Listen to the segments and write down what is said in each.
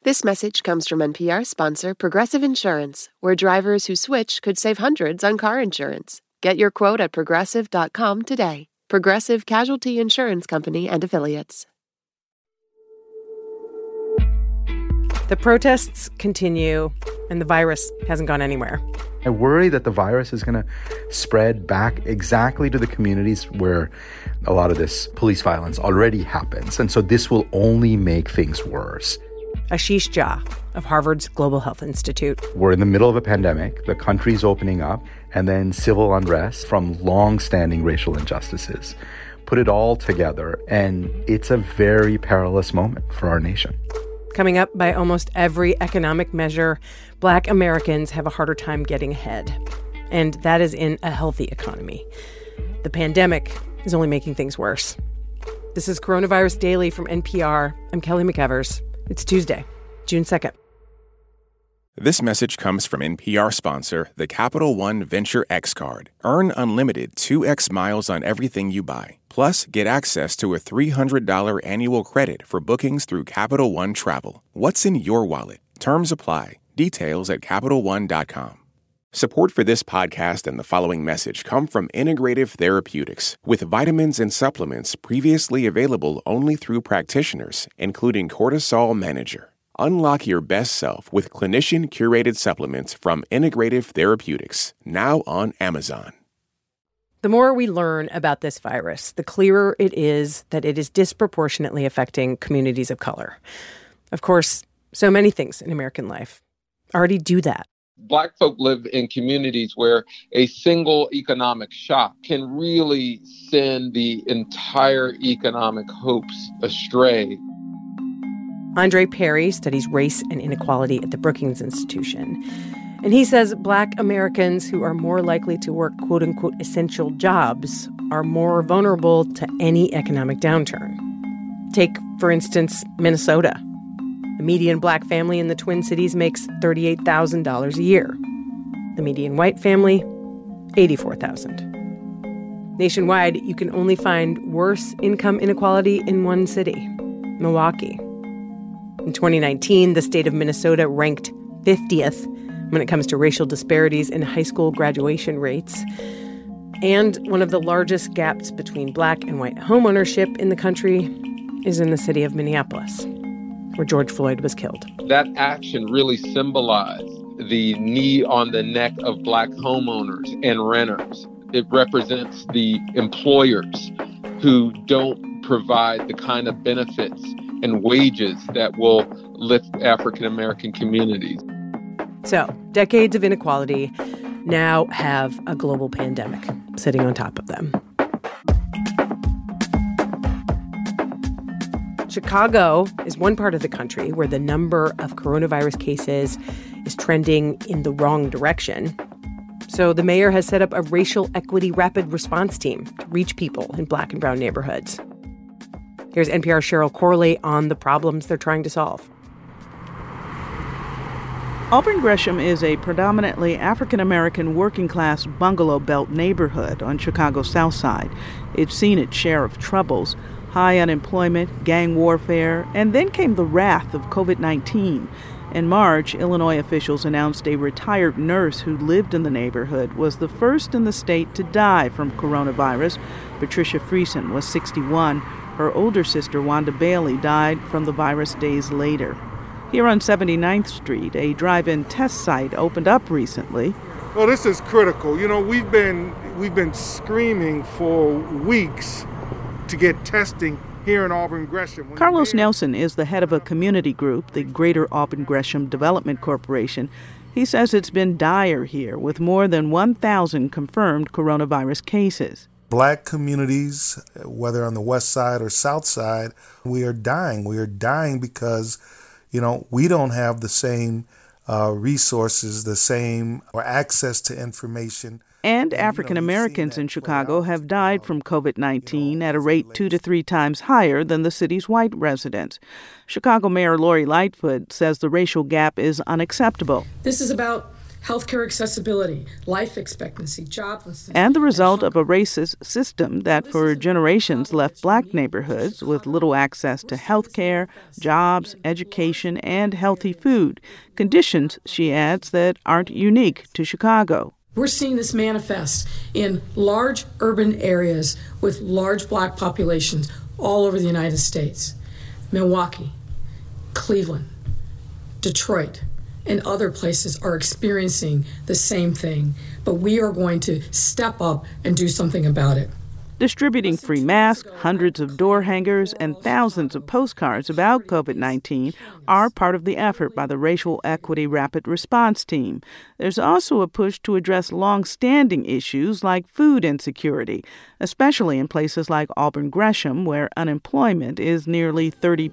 This message comes from NPR sponsor Progressive Insurance, where drivers who switch could save hundreds on car insurance. Get your quote at progressive.com today. Progressive Casualty Insurance Company and Affiliates. The protests continue, and the virus hasn't gone anywhere. I worry that the virus is going to spread back exactly to the communities where a lot of this police violence already happens. And so this will only make things worse. Ashish Jha of Harvard's Global Health Institute. We're in the middle of a pandemic. The country's opening up, and then civil unrest from long-standing racial injustices. Put it all together, and it's a very perilous moment for our nation. Coming up, by almost every economic measure, Black Americans have a harder time getting ahead. And that is in a healthy economy. The pandemic is only making things worse. This is Coronavirus Daily from NPR. I'm Kelly McEvers. It's Tuesday, June 2nd. This message comes from NPR sponsor, the Capital One Venture X Card. Earn unlimited 2x miles on everything you buy. Plus, get access to a $300 annual credit for bookings through Capital One Travel. What's in your wallet? Terms apply. Details at CapitalOne.com. Support for this podcast and the following message come from Integrative Therapeutics, with vitamins and supplements previously available only through practitioners, including Cortisol Manager. Unlock your best self with clinician-curated supplements from Integrative Therapeutics, now on Amazon. The more we learn about this virus, the clearer it is that it is disproportionately affecting communities of color. Of course, so many things in American life already do that. Black folk live in communities where a single economic shock can really send the entire economic hopes astray. Andre Perry studies race and inequality at the Brookings Institution. And he says Black Americans who are more likely to work quote-unquote essential jobs are more vulnerable to any economic downturn. Take, for instance, Minnesota. The median Black family in the Twin Cities makes $38,000 a year. The median white family, $84,000. Nationwide, you can only find worse income inequality in one city, Milwaukee. In 2019, the state of Minnesota ranked 50th when it comes to racial disparities in high school graduation rates. And one of the largest gaps between Black and white homeownership in the country is in the city of Minneapolis, where George Floyd was killed. That action really symbolized the knee on the neck of Black homeowners and renters. It represents the employers who don't provide the kind of benefits and wages that will lift African-American communities. So, decades of inequality now have a global pandemic sitting on top of them. Chicago is one part of the country where the number of coronavirus cases is trending in the wrong direction. So the mayor has set up a racial equity rapid response team to reach people in Black and brown neighborhoods. Here's NPR's Cheryl Corley on the problems they're trying to solve. Auburn Gresham is a predominantly African-American working-class bungalow belt neighborhood on Chicago's South Side. It's seen its share of troubles, high unemployment, gang warfare, and then came the wrath of COVID-19. In March, Illinois officials announced a retired nurse who lived in the neighborhood was the first in the state to die from coronavirus. Patricia Friesen was 61. Her older sister, Wanda Bailey, died from the virus days later. Here on 79th Street, a drive-in test site opened up recently. Well, this is critical. You know, we've been screaming for weeks to get testing here in Auburn Gresham. Carlos Nelson is the head of a community group, the Greater Auburn Gresham Development Corporation. He says it's been dire here, with more than 1,000 confirmed coronavirus cases. Black communities, whether on the west side or south side, we are dying. We are dying because, you know, we don't have the same resources, the same or access to information. And African Americans in Chicago have died from COVID-19 at a rate 2 to 3 times higher than the city's white residents. Chicago Mayor Lori Lightfoot says the racial gap is unacceptable. This is about healthcare accessibility, life expectancy, joblessness. And the result of a racist system that for generations left Black neighborhoods with little access to healthcare, jobs, education, and healthy food. Conditions, she adds, that aren't unique to Chicago. We're seeing this manifest in large urban areas with large Black populations all over the United States. Milwaukee, Cleveland, Detroit, and other places are experiencing the same thing, but we are going to step up and do something about it. Distributing free masks, hundreds of door hangers, and thousands of postcards about COVID-19 are part of the effort by the Racial Equity Rapid Response Team. There's also a push to address long-standing issues like food insecurity, especially in places like Auburn Gresham, where unemployment is nearly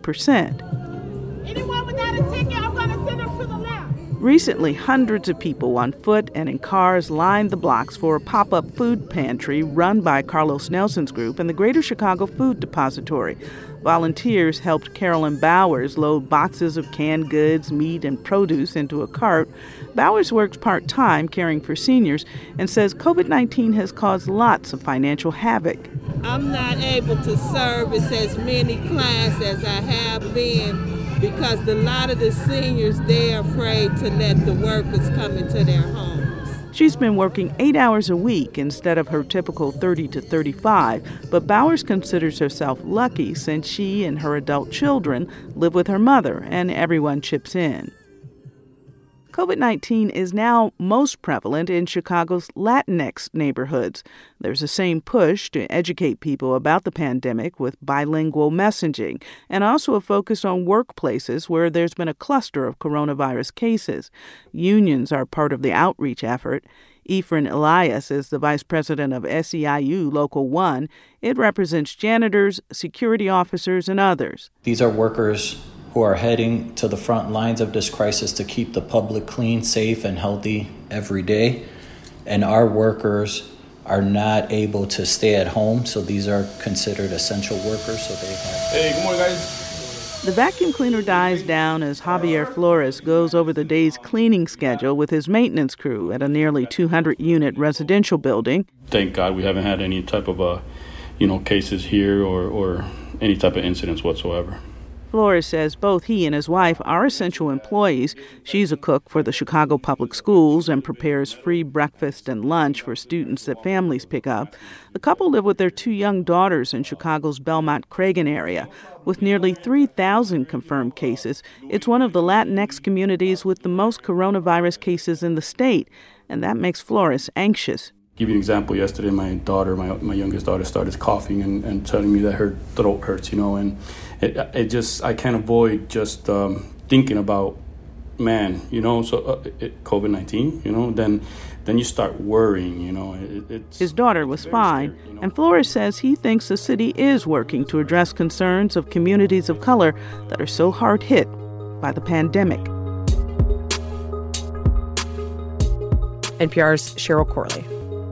30%. Anyone without a ticket, I'm going to send them to the left. Recently, hundreds of people on foot and in cars lined the blocks for a pop-up food pantry run by Carlos Nelson's group and the Greater Chicago Food Depository. Volunteers helped Carolyn Bowers load boxes of canned goods, meat, and produce into a cart. Bowers works part-time caring for seniors and says COVID-19 has caused lots of financial havoc. I'm not able to service as many clients as I have been because a lot of the seniors, they're afraid to let the workers come into their homes. She's been working 8 hours a week instead of her typical 30 to 35, but Bowers considers herself lucky since she and her adult children live with her mother and everyone chips in. COVID-19 is now most prevalent in Chicago's Latinx neighborhoods. There's the same push to educate people about the pandemic with bilingual messaging, and also a focus on workplaces where there's been a cluster of coronavirus cases. Unions are part of the outreach effort. Efren Elias is the vice president of SEIU Local 1. It represents janitors, security officers, and others. These are workers who are heading to the front lines of this crisis to keep the public clean, safe, and healthy every day. And our workers are not able to stay at home, so these are considered essential workers. So they have. Hey, good morning, guys. The vacuum cleaner dies down as Javier Flores goes over the day's cleaning schedule with his maintenance crew at a nearly 200-unit residential building. Thank God we haven't had any type of, cases here or any type of incidents whatsoever. Flores says both he and his wife are essential employees. She's a cook for the Chicago Public Schools and prepares free breakfast and lunch for students that families pick up. The couple live with their 2 young daughters in Chicago's Belmont-Cragen area. With nearly 3,000 confirmed cases, it's one of the Latinx communities with the most coronavirus cases in the state, and that makes Flores anxious. Give you an example. Yesterday, my daughter, my youngest daughter, started coughing and telling me that her throat hurts, and I can't avoid just thinking about, COVID-19, then you start worrying, His daughter was fine, and Flores says he thinks the city is working to address concerns of communities of color that are so hard hit by the pandemic. NPR's Cheryl Corley.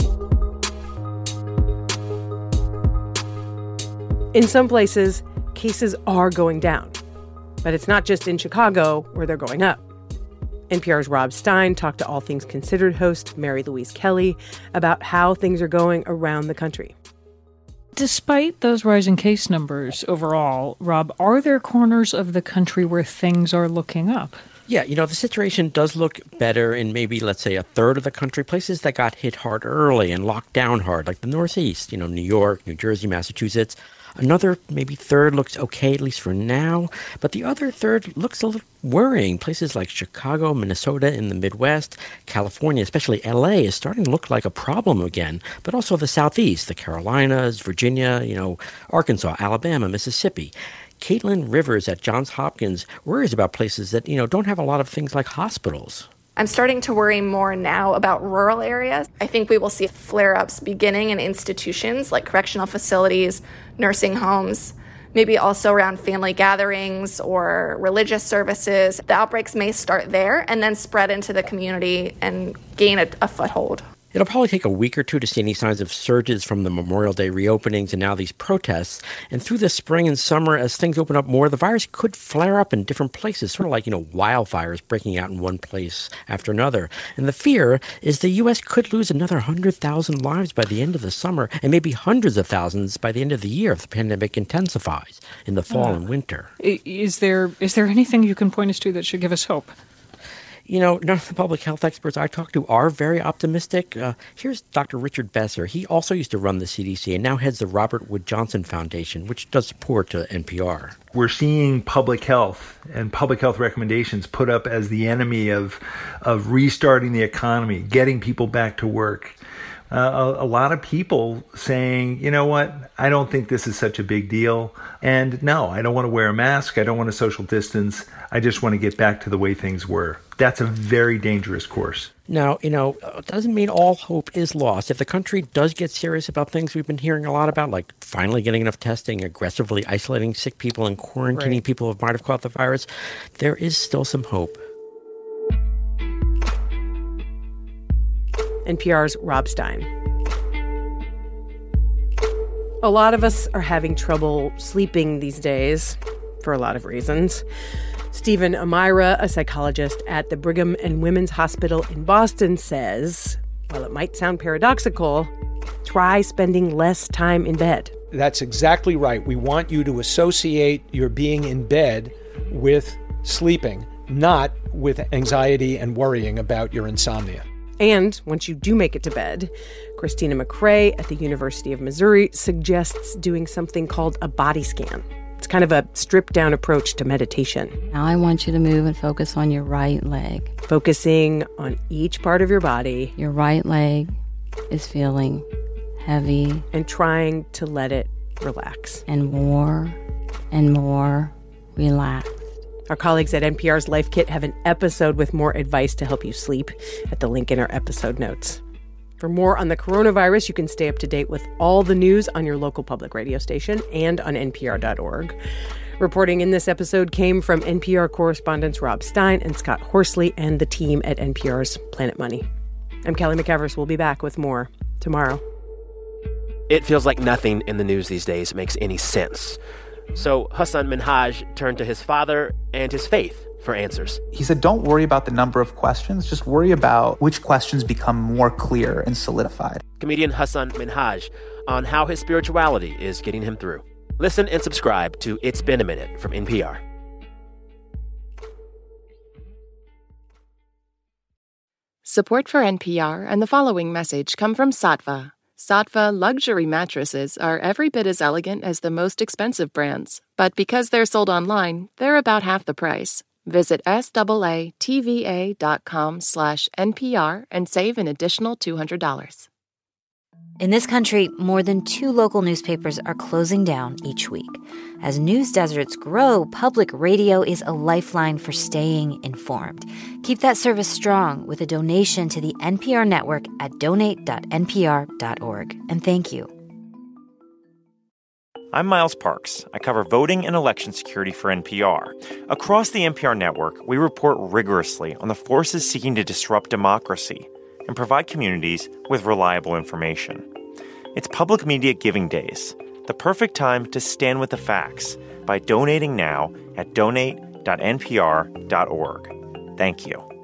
In some places, cases are going down. But it's not just in Chicago where they're going up. NPR's Rob Stein talked to All Things Considered host Mary Louise Kelly about how things are going around the country. Despite those rising case numbers overall, Rob, are there corners of the country where things are looking up? Yeah, the situation does look better in maybe, let's say, a third of the country. Places that got hit hard early and locked down hard, like the Northeast, New York, New Jersey, Massachusetts. Another maybe third looks okay, at least for now. But the other third looks a little worrying. Places like Chicago, Minnesota in the Midwest, California, especially L.A., is starting to look like a problem again. But also the Southeast, the Carolinas, Virginia, Arkansas, Alabama, Mississippi. Caitlin Rivers at Johns Hopkins worries about places that, don't have a lot of things like hospitals. I'm starting to worry more now about rural areas. I think we will see flare-ups beginning in institutions like correctional facilities, nursing homes, maybe also around family gatherings or religious services. The outbreaks may start there and then spread into the community and gain a foothold. It'll probably take a week or two to see any signs of surges from the Memorial Day reopenings and now these protests. And through the spring and summer, as things open up more, the virus could flare up in different places, sort of like, wildfires breaking out in one place after another. And the fear is the U.S. could lose another 100,000 lives by the end of the summer and maybe hundreds of thousands by the end of the year if the pandemic intensifies in the fall and winter. Is there anything you can point us to that should give us hope? None of the public health experts I talked to are very optimistic. Here's Dr. Richard Besser. He also used to run the CDC and now heads the Robert Wood Johnson Foundation, which does support to NPR. We're seeing public health and public health recommendations put up as the enemy of restarting the economy, getting people back to work. A lot of people saying, you know what, I don't think this is such a big deal. And no, I don't want to wear a mask. I don't want to social distance. I just want to get back to the way things were. That's a very dangerous course. Now, it doesn't mean all hope is lost. If the country does get serious about things we've been hearing a lot about, like finally getting enough testing, aggressively isolating sick people and quarantining people who might have caught the virus, there is still some hope. NPR's Rob Stein. A lot of us are having trouble sleeping these days for a lot of reasons. Stephen Amira, a psychologist at the Brigham and Women's Hospital in Boston, says, while it might sound paradoxical, try spending less time in bed. That's exactly right. We want you to associate your being in bed with sleeping, not with anxiety and worrying about your insomnia. And once you do make it to bed, Christina McRae at the University of Missouri suggests doing something called a body scan. It's kind of a stripped-down approach to meditation. Now I want you to move and focus on your right leg. Focusing on each part of your body. Your right leg is feeling heavy. And trying to let it relax. And more relaxed. Our colleagues at NPR's Life Kit have an episode with more advice to help you sleep at the link in our episode notes. For more on the coronavirus, you can stay up to date with all the news on your local public radio station and on npr.org. Reporting in this episode came from NPR correspondents Rob Stein and Scott Horsley and the team at NPR's Planet Money. I'm Kelly McEvers. We'll be back with more tomorrow. It feels like nothing in the news these days makes any sense. So Hassan Minhaj turned to his father and his faith for answers. He said, don't worry about the number of questions. Just worry about which questions become more clear and solidified. Comedian Hassan Minhaj on how his spirituality is getting him through. Listen and subscribe to It's Been a Minute from NPR. Support for NPR and the following message come from Saatva. Saatva luxury mattresses are every bit as elegant as the most expensive brands, but because they're sold online, they're about half the price. Visit SAATVA.com/NPR and save an additional $200. In this country, more than 2 local newspapers are closing down each week. As news deserts grow, public radio is a lifeline for staying informed. Keep that service strong with a donation to the NPR network at donate.npr.org. And thank you. I'm Miles Parks. I cover voting and election security for NPR. Across the NPR network, we report rigorously on the forces seeking to disrupt democracy and provide communities with reliable information. It's Public Media Giving Days, the perfect time to stand with the facts by donating now at donate.npr.org. Thank you.